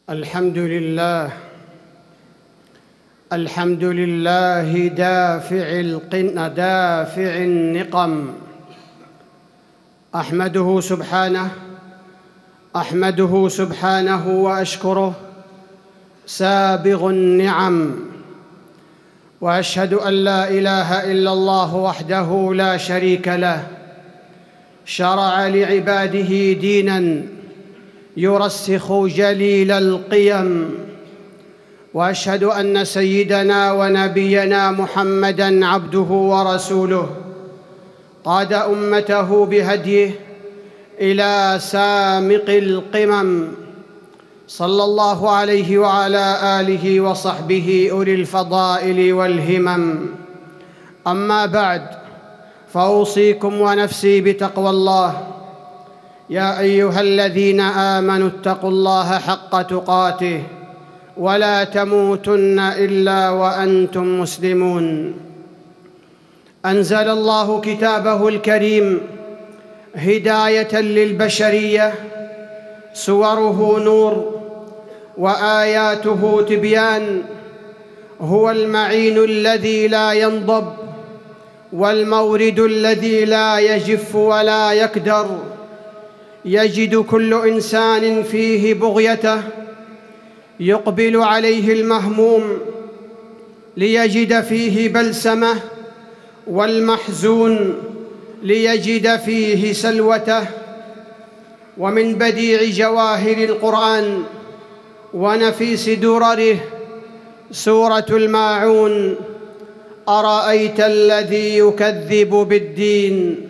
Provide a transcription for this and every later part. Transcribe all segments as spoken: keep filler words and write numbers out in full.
الحمد لله الحمد لله دافع القن دافع النقم. أحمده سبحانه أحمده سبحانه وأشكره سابغ النعم، وأشهد أن لا إله إلا الله وحده لا شريك له، شرع لعباده ديناً يرسخ جليل القيم. وأشهد أن سيدنا ونبينا محمداً عبده ورسوله، قاد أمته بهديه إلى سامق القمم، صلى الله عليه وعلى آله وصحبه أولي الفضائل والهمم. أما بعد، فأوصيكم ونفسي بتقوى الله. يا أيها الذين آمنوا اتقوا الله حق تقاته ولا تموتن إلا وأنتم مسلمون. أنزل الله كتابه الكريم هداية للبشرية، سوره نور وآياته تبيان. هو المعين الذي لا ينضب، والمورد الذي لا يجف ولا يكدر. يجد كل إنسان فيه بغيته، يقبل عليه المهموم ليجد فيه بلسمه، والمحزون ليجد فيه سلوته. ومن بديع جواهر القرآن ونفيس درره سورة الماعون: أرأيت الذي يكذب بالدين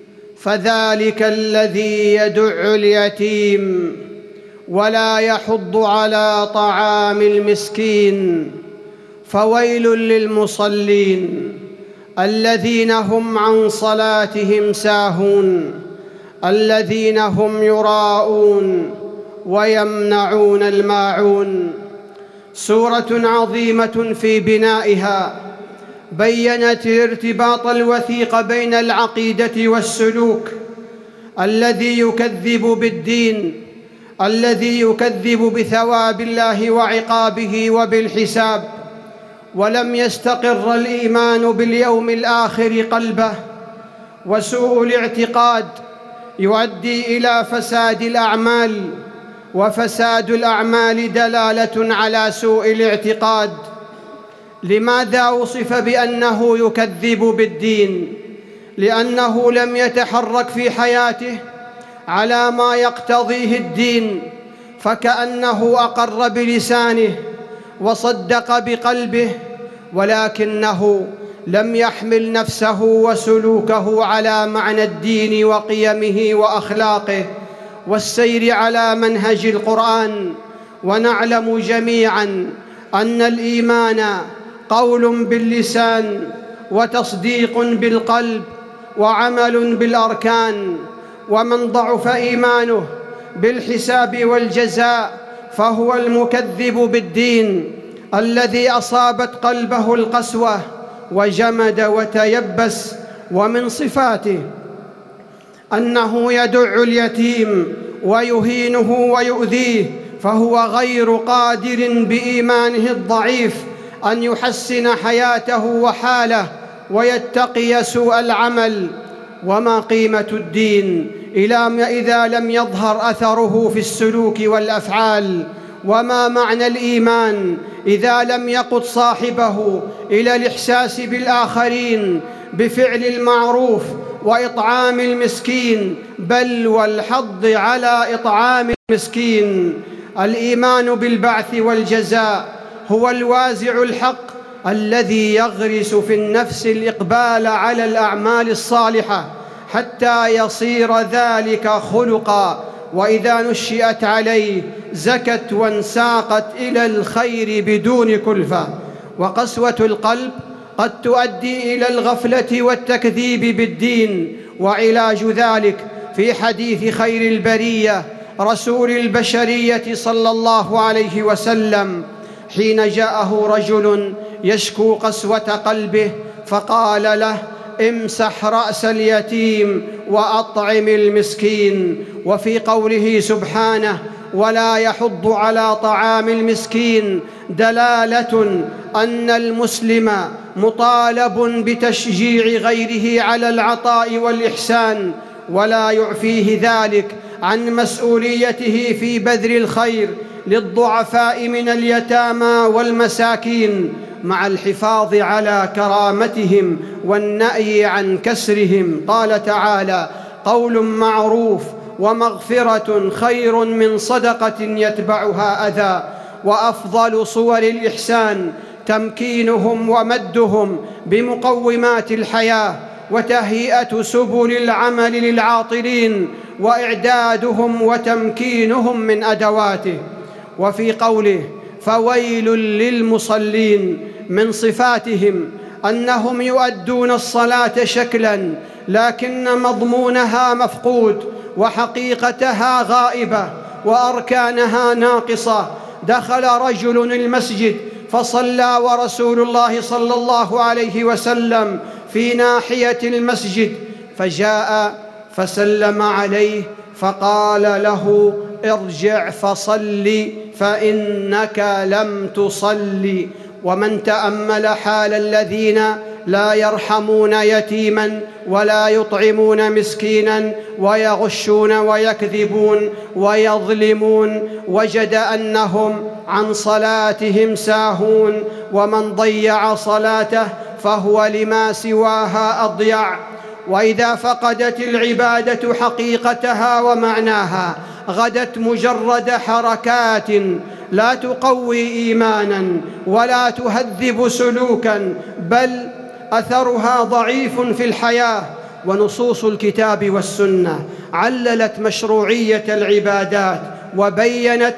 فذلك الذي يدع اليتيم ولا يحض على طعام المسكين فويل للمصلين الذين هم عن صلاتهم ساهون الذين هم يراءون ويمنعون الماعون. سورة عظيمة في بنائها بيّنت الارتباط الوثيق بين العقيدة والسلوك. الذي يكذب بالدين، الذي يكذب بثواب الله وعقابه وبالحساب، ولم يستقر الإيمان باليوم الآخر قلبه، وسوء الاعتقاد يؤدي إلى فساد الأعمال، وفساد الأعمال دلالة على سوء الاعتقاد. لماذا وصف بأنه يكذب بالدين؟ لأنه لم يتحرك في حياته على ما يقتضيه الدين، فكأنه أقر بلسانه وصدق بقلبه، ولكنه لم يحمل نفسه وسلوكه على معنى الدين وقيمه وأخلاقه والسير على منهج القرآن. ونعلم جميعاً أن الإيمان قول باللسان، وتصديق بالقلب، وعمل بالأركان. ومن ضعف إيمانه بالحساب والجزاء فهو المكذب بالدين، الذي أصابت قلبه القسوة وجمد وتيبس. ومن صفاته أنه يدع اليتيم ويهينه ويؤذيه، فهو غير قادر بإيمانه الضعيف أن يحسن حياته وحاله ويتقي سوء العمل. وما قيمة الدين إذا لم يظهر أثره في السلوك والأفعال؟ وما معنى الإيمان إذا لم يقد صاحبه إلى الإحساس بالآخرين بفعل المعروف وإطعام المسكين، بل والحض على إطعام المسكين؟ الإيمان بالبعث والجزاء هو الوازع الحق الذي يغرس في النفس الإقبال على الأعمال الصالحة حتى يصير ذلك خلقاً، وإذا نشئت عليه زكت وانساقت إلى الخير بدون كلفة. وقسوة القلب قد تؤدي إلى الغفلة والتكذيب بالدين، وعلاج ذلك في حديث خير البرية رسول البشرية صلى الله عليه وسلم، حين جاءه رجل يشكو قسوة قلبه فقال له: امسح رأس اليتيم وأطعم المسكين. وفي قوله سبحانه: ولا يحض على طعام المسكين، دلالة أن المسلم مطالب بتشجيع غيره على العطاء والإحسان، ولا يعفيه ذلك عن مسؤوليته في بذل الخير للضعفاء من اليتامى والمساكين، مع الحفاظ على كرامتهم والنأي عن كسرهم. قال تعالى: قول معروف ومغفرة خير من صدقة يتبعها أذى. وأفضل صور الإحسان تمكينهم ومدهم بمقومات الحياة، وتهيئة سبل العمل للعاطلين، وإعدادهم وتمكينهم من أدواته. وفي قوله: فويل للمصلين، من صفاتهم أنهم يؤدون الصلاة شكلاً لكن مضمونها مفقود، وحقيقتها غائبة، وأركانها ناقصة. دخل رجل المسجد فصلى ورسول الله صلى الله عليه وسلم في ناحية المسجد، فجاء فسلم عليه فقال له: ارجع فصل فإنك لم تصل. ومن تأمل حال الذين لا يرحمون يتيما ولا يطعمون مسكينا ويغشون ويكذبون ويظلمون وجد أنهم عن صلاتهم ساهون، ومن ضيع صلاته فهو لما سواها أضيع. وإذا فقدت العبادة حقيقتها ومعناها غدت مجرد حركات لا تقوي إيمانا ولا تهذب سلوكا، بل أثرها ضعيف في الحياة. ونصوص الكتاب والسنة عللت مشروعية العبادات وبينت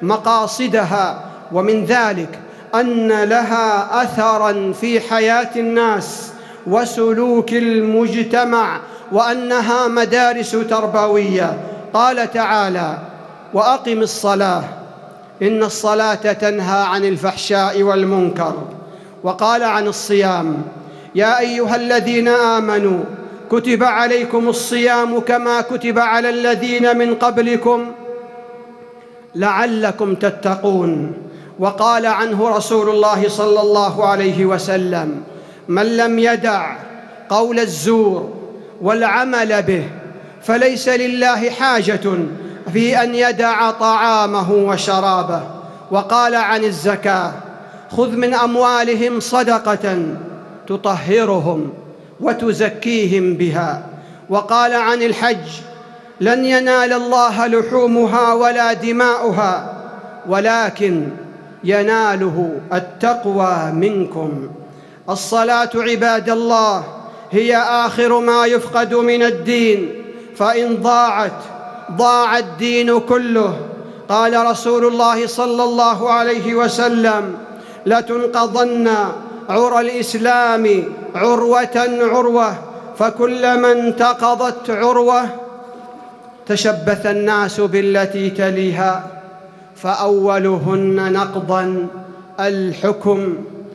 مقاصدها، ومن ذلك أن لها أثراً في حياة الناس وسلوك المجتمع، وأنها مدارس تربوية. قال تعالى: وأقم الصلاة إن الصلاة تنهى عن الفحشاء والمنكر. وقال عن الصيام: يا أيها الذين آمنوا كتب عليكم الصيام كما كتب على الذين من قبلكم لعلكم تتقون. وقال عنه رسول الله صلى الله عليه وسلم: من لم يدع قول الزور والعمل به فليس لله حاجة في أن يدع طعامه وشرابه. وقال عن الزكاة: خذ من أموالهم صدقة تطهرهم وتزكيهم بها. وقال عن الحج: لن ينال الله لحومها ولا دماؤها ولكن يناله التقوى منكم. الصلاة عباد الله هي آخر ما يفقد من الدين، فإن ضاعت ضاع الدين كله. قال رسول الله صلى الله عليه وسلم: لتنقضن عرى الإسلام عروة عروة، فكلما انتقضت عروة تشبث الناس بالتي تليها، فأولهن نقضاً الحكم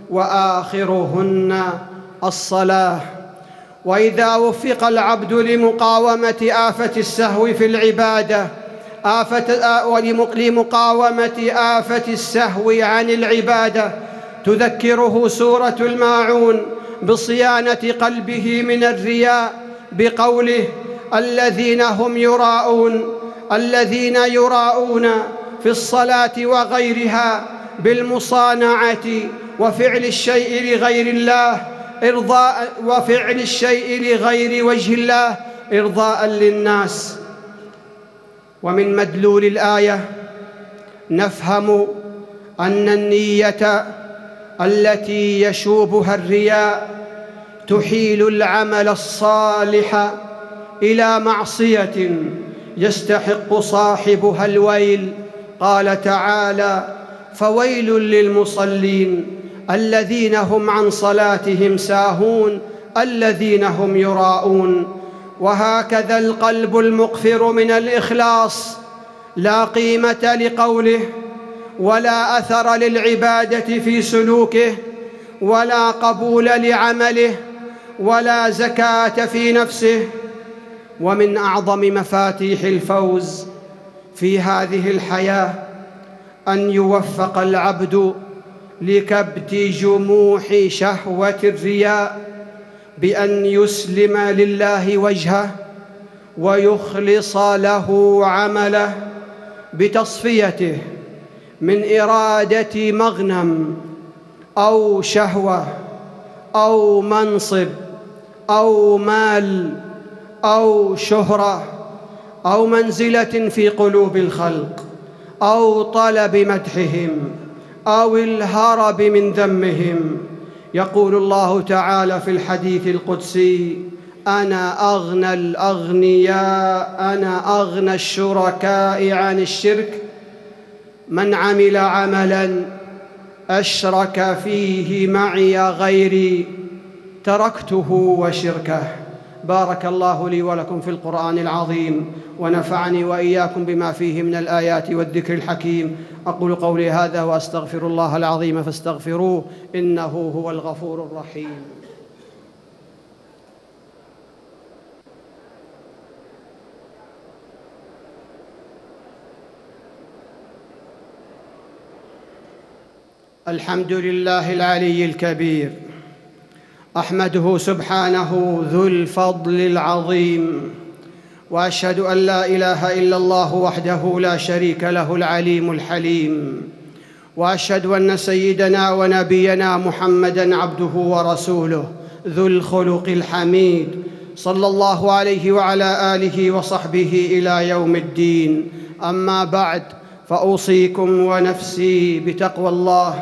وآخرهن الصلاة. وإذا وفق العبد لمقاومة آفة السهو في العبادة آفة ولمقاومة آفة السهو عن العبادة تذكره سورة الماعون بصيانة قلبه من الرياء بقوله: الذين هم يراءون الذين يراءون في الصلاة وغيرها بالمصانعة وفعل الشيء لغير الله إرضاء وفعل الشيء لغير وجه الله إرضاء للناس. ومن مدلول الآية نفهم أن النية التي يشوبها الرياء تحيل العمل الصالح إلى معصية يستحق صاحبها الويل. قال تعالى: فويل للمصلين الذين هم عن صلاتهم ساهون الذين هم يراءون. وهكذا القلب المقفر من الإخلاص لا قيمة لقوله ولا أثر للعبادة في سلوكه ولا قبول لعمله ولا زكاة في نفسه. ومن أعظم مفاتيح الفوز في هذه الحياة أن يوفق العبد لكبت جموح شهوة الرياء بأن يسلم لله وجهه ويخلص له عمله بتصفيته من إرادة مغنم أو شهوة أو منصب أو مال أو شهرة أو منزلة في قلوب الخلق أو طلب مدحهم أو الهرب من ذمهم. يقول الله تعالى في الحديث القدسي: أنا أغنى الأغنياء، أنا أغنى الشركاء عن الشرك، من عمل عملاً أشرك فيه معي غيري تركته وشركه. بارك الله لي ولكم في القرآن العظيم، ونفعني وإياكم بما فيه من الآيات والذكر الحكيم. أقول قولي هذا وأستغفر الله العظيم فاستغفروه إنه هو الغفور الرحيم. الحمد لله العلي الكبير، أحمده سبحانه ذو الفضل العظيم، وأشهد أن لا إله إلا الله وحده لا شريك له العليم الحليم، وأشهد أن سيدنا ونبينا محمدًا عبده ورسوله ذو الخلق الحميد، صلى الله عليه وعلى آله وصحبه إلى يوم الدين. أما بعد، فأوصيكم ونفسي بتقوى الله.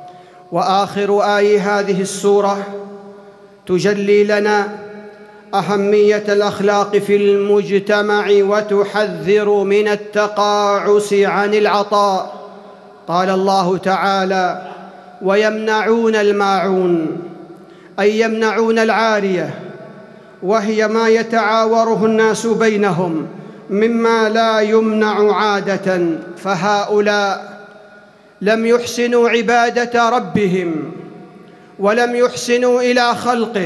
وآخر آي هذه السورة تجلي لنا أهمية الأخلاق في المجتمع وتحذر من التقاعس عن العطاء. قال الله تعالى: ويمنعون الماعون، أي يمنعون العارية، وهي ما يتعاوره الناس بينهم مما لا يمنع عادة. فهؤلاء لم يحسنوا عبادة ربهم ولم يحسنوا إلى خلقه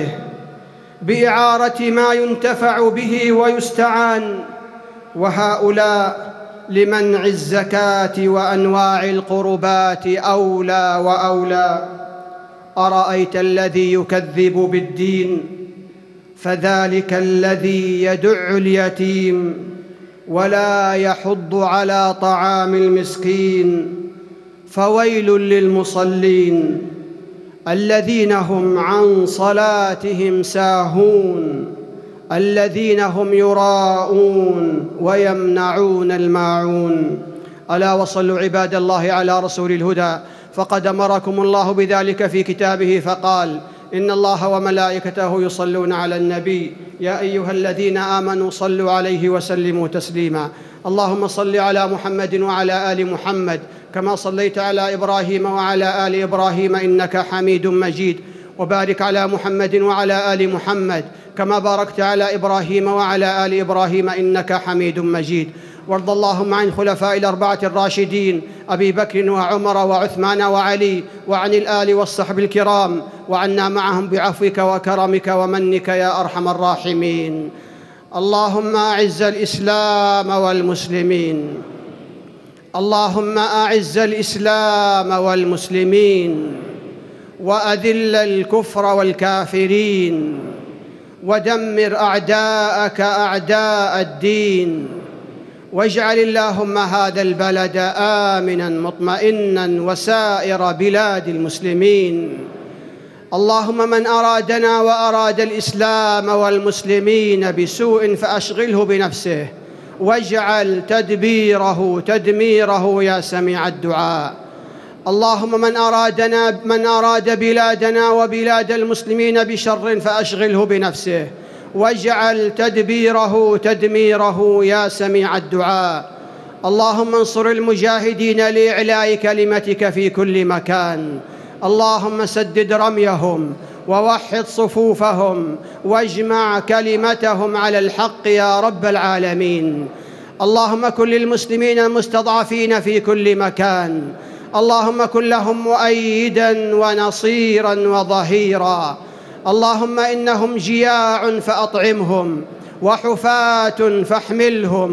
بإعارة ما ينتفع به ويستعان، وهؤلاء لمنع الزكاة وأنواع القربات أولى وأولى. أرأيت الذي يكذب بالدين فذلك الذي يدع اليتيم ولا يحض على طعام المسكين، فويل للمصلين الذين هم عن صلاتهم ساهون الذين هم يراءون ويمنعون الماعون. ألا وصلوا عباد الله على رسول الهدى، فقد أمركم الله بذلك في كتابه فقال: إن الله وملائكته يصلون على النبي يا أيها الذين آمنوا صلوا عليه وسلموا تسليما. اللهم صل على محمد وعلى آل محمد كما صليت على إبراهيم وعلى آل إبراهيم إنك حميد مجيد، وبارك على محمد وعلى آل محمد كما باركت على إبراهيم وعلى آل إبراهيم إنك حميد مجيد. وارض اللهم عن الخلفاء الأربعة الراشدين أبي بكر وعمر وعثمان وعلي، وعن الآل والصحب الكرام، وعنا معهم بعفوك وكرمك ومنك يا أرحم الراحمين. اللهم أعز الإسلام والمسلمين، اللهم أعز الإسلام والمسلمين، وأذل الكفر والكافرين، ودمر أعداءك أعداء الدين، واجعل اللهم هذا البلد آمناً مطمئناً وسائر بلاد المسلمين. اللهم من أرادنا وأراد الإسلام والمسلمين بسوء فأشغله بنفسه، واجعل تدبيره تدميره يا سميع الدعاء. اللهم من أرادنا من أراد بلادنا وبلاد المسلمين بشر فأشغله بنفسه، واجعل تدبيره تدميره يا سميع الدعاء. اللهم انصر المجاهدين لإعلاء كلمتك في كل مكان. اللهم سدد رميهم ووحد صفوفهم واجمع كلمتهم على الحق يا رب العالمين. اللهم كن للمسلمين المستضعفين في كل مكان، اللهم كن لهم مؤيداً ونصيراً وظهيراً. اللهم إنهم جياع فأطعمهم، وحفاة فاحملهم،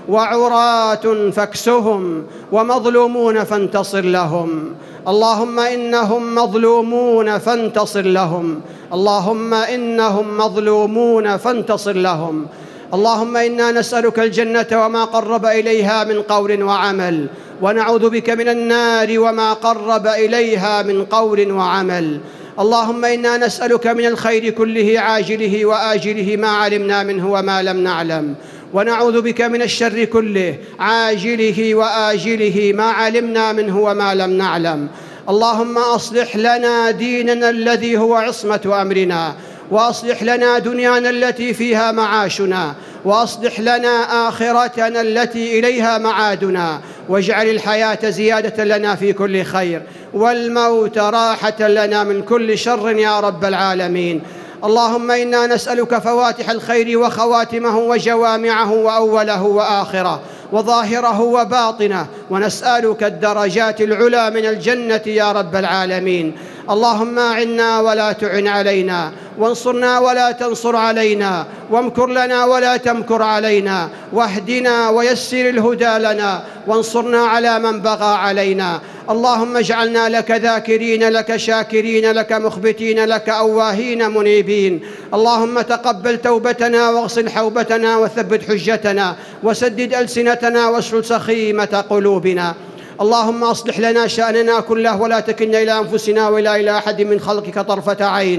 وعراة فاكسهم ومظلومون فانتصر لهم. اللهم إنهم مظلومون فانتصر لهم. اللهم إنهم مظلومون فانتصر لهم. اللهم إنا نسألك الجنة وما قرب إليها من قول وعمل، ونعوذ بك من النار وما قرب إليها من قول وعمل. اللهم إنا نسألك من الخير كله عاجله وآجله ما علمنا منه وما لم نعلم، ونعوذ بك من الشر كله عاجله وآجله ما علمنا منه وما لم نعلم. اللهم أصلح لنا ديننا الذي هو عصمة أمرنا، وأصلح لنا دنيانا التي فيها معاشنا، وأصلح لنا آخرتنا التي إليها معادنا، واجعل الحياة زيادة لنا في كل خير، والموت راحة لنا من كل شر يا رب العالمين. اللهم إنا نسألك فواتح الخير وخواتمه وجوامعه وأوله وآخره وظاهره وباطنه، ونسألك الدرجات العلى من الجنة يا رب العالمين. اللهم أعنا ولا تعن علينا، وانصرنا ولا تنصر علينا، وامكر لنا ولا تمكر علينا، واهدنا ويسر الهدى لنا، وانصرنا على من بغى علينا. اللهم اجعلنا لك ذاكرين، لك شاكرين، لك مخبتين، لك أواهين منيبين. اللهم تقبل توبتنا، واغسل حوبتنا، وثبت حجتنا، وسدد ألسنتنا، واشل سخيمة قلوبنا. اللهم أصلح لنا شأننا كله، ولا تكلنا إلى أنفسنا ولا إلى أحد من خلقك طرفة عين.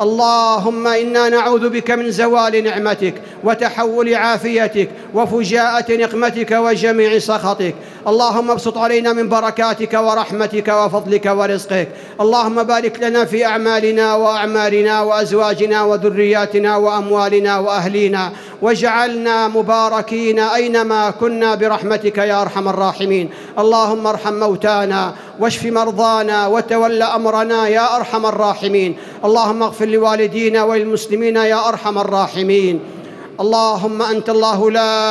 اللهم إنا نعوذ بك من زوال نعمتك، وتحول عافيتك، وفجاءة نقمتك، وجميع سخطك. اللهم ابسط علينا من بركاتك ورحمتك وفضلك ورزقك. اللهم بارك لنا في أعمالنا وأعمارنا وأزواجنا وذرياتنا وأموالنا وأهلينا، واجعلنا مباركين أينما كنا برحمتك يا أرحم الراحمين. اللهم ارحم موتانا، واشف مرضانا، وتول أمرنا يا أرحم الراحمين. اللهم اغفر لوالدينا وللمسلمين يا أرحم الراحمين. اللهم أنت الله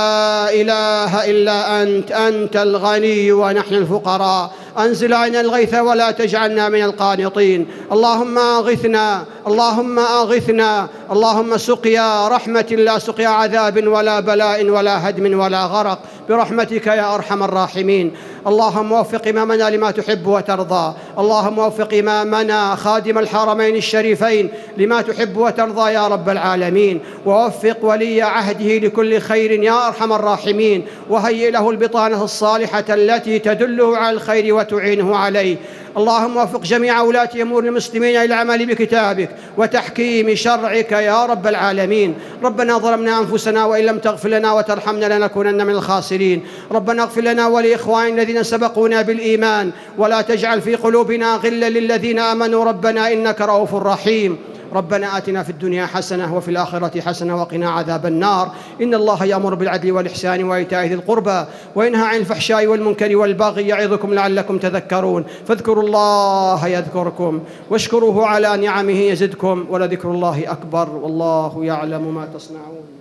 لا إله إلا أنت، أنت الغني ونحن الفقراء. أنزل علينا الغيث ولا تجعلنا من القانطين. اللهم أغثنا، اللهم أغثنا، اللهم سقيا رحمة لا سقيا عذاب ولا بلاء ولا هدم ولا غرق، برحمتك يا أرحم الراحمين. اللهم وفق إمامنا لما تحب وترضى. اللهم وفق إمامنا خادم الحرمين الشريفين لما تحب وترضى يا رب العالمين، ووفق ولي عهده لكل خير يا أرحم الراحمين، وهيئ له البطانة الصالحة التي تدله على الخير وتعينه عليه. اللهم وفق جميع ولاة أمور المسلمين إلى العمل بكتابك وتحكيم شرعك يا رب العالمين. ربنا ظلمنا أنفسنا، وإن لم تغفر لنا وترحمنا لنكونن من الخاسرين. ربنا اغفر لنا ولإخواننا الذين سبقونا بالإيمان، ولا تجعل في قلوبنا غلا للذين آمنوا ربنا إنك رؤوف رحيم. ربنا آتنا في الدنيا حسنة وفي الآخرة حسنة وقنا عذاب النار. إن الله يأمر بالعدل والإحسان وإيتاء ذي القربى، وينهى عن الفحشاء والمنكر والبغي، يعظكم لعلكم تذكرون. فاذكروا الله يذكركم، واشكروه على نعمه يزدكم، ولذكر الله أكبر، والله يعلم ما تصنعون.